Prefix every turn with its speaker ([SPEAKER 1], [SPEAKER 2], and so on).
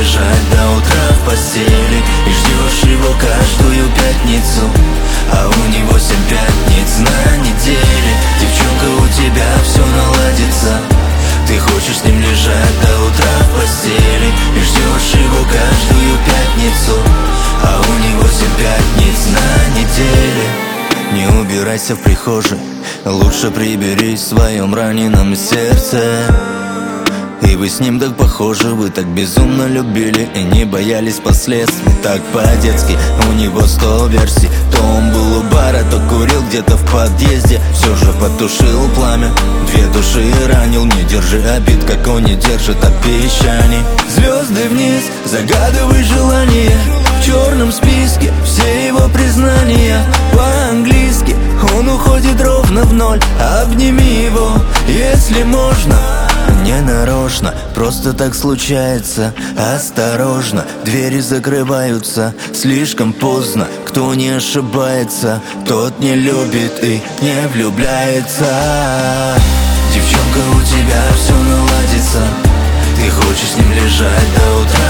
[SPEAKER 1] лежать до утра в постели и ждешь его каждую пятницу, а у него 7 пятниц на неделе. Девчонка, у тебя все наладится. Ты хочешь с ним лежать до утра в постели и ждешь его каждую пятницу, а у него 7 пятниц на неделе. Не убирайся в прихожей, лучше приберись в своем раненом сердце. И вы с ним так похожи, вы так безумно любили и не боялись последствий. Так по-детски, у него 100 версий. То он был у бара, то курил где-то в подъезде. Все же потушил пламя, 2 души ранил. Не держи обид, как он не держит обещаний. Звезды вниз, загадывай желание. В черном списке все его признания. По-английски он уходит ровно в ноль. Обними его, если можно. Не нарочно, просто так случается. Осторожно, двери закрываются слишком поздно. Кто не ошибается, тот не любит и не влюбляется. Девчонка, у тебя все наладится. Ты хочешь с ним лежать до утра